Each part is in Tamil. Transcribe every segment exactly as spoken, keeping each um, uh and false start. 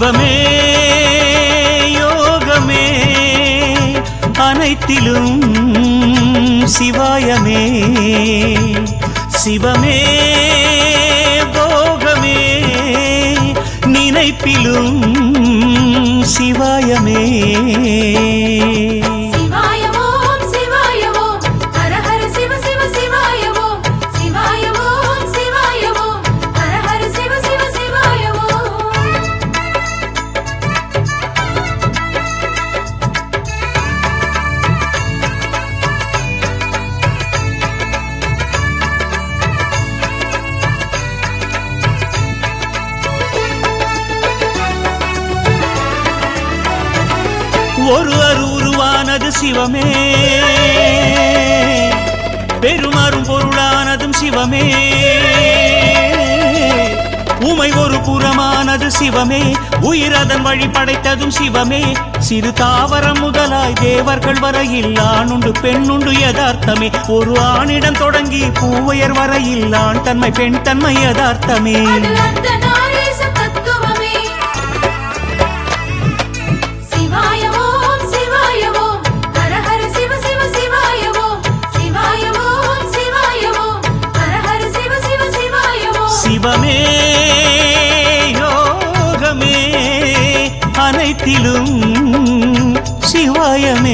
சிவமே யோகமே அனைத்திலும் சிவாயமே சிவமே போகமே நினைப்பிலும் சிவாயமே ஒரு அரு உருவானது சிவமே பெருமரும் பொருளானதும் சிவமே உமை ஒரு புறமானது சிவமே உயிரதன் வழி படைத்ததும் சிவமே சிறு தாவரம் முதலாய் தேவர்கள் வரையில் ஆணுண்டு பெண்ணுண்டு யதார்த்தமே ஒரு ஆணிடம் தொடங்கி பூவையர் வரையில் ஆண் தன்மை பெண் தன்மை யதார்த்தமே சிவமே யோகமே அனைத்திலும் சிவாயமே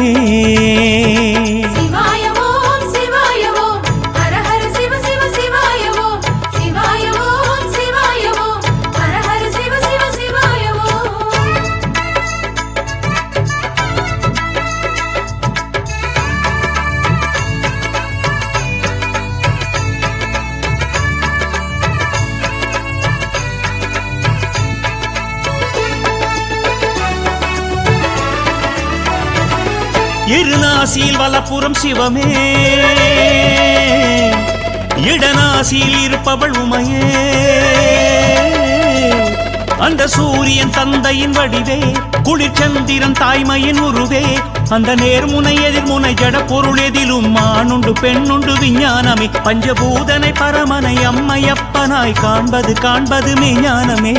இருநாசியில் வலப்புறம் சிவமே இடநாசியில் இருப்பவள் உமையே அந்த சூரியன் தந்தையின் வடிவே குளிர்ச்சந்திரன் தாய்மையின் உருவே அந்த நேர்முனை எதிர்முனை ஜட பொருள் எதிலும் ஆணுண்டு பெண்ணுண்டு விஞ்ஞானமே பஞ்சபூதனை பரமனை அம்மையப்பனாய் காண்பது காண்பது மெய்ஞானமே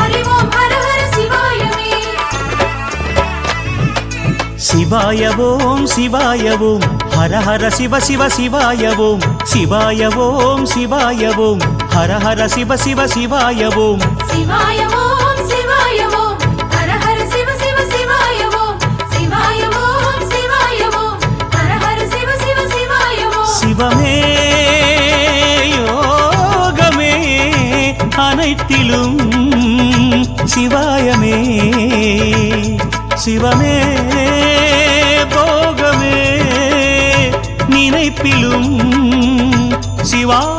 சிவாய ஓம் சிவாய ஓம் ஹர ஹர சிவ சிவ சிவாய ஓம் சிவாய ஓம் சிவாய ஓம் ஹர ஹர சிவ சிவ சிவாய ஓம் சிவாய ஓம் சிவாய ஓம் ஹர ஹர சிவ சிவ சிவாய ஓம் சிவாய ஓம் சிவாய ஓம் ஹர ஹர சிவ சிவ சிவாய ஓம் சிவமே யோகமே அனைத்திலும் சிவாயமே சிவமே போகமே நினைப்பிலும் சிவா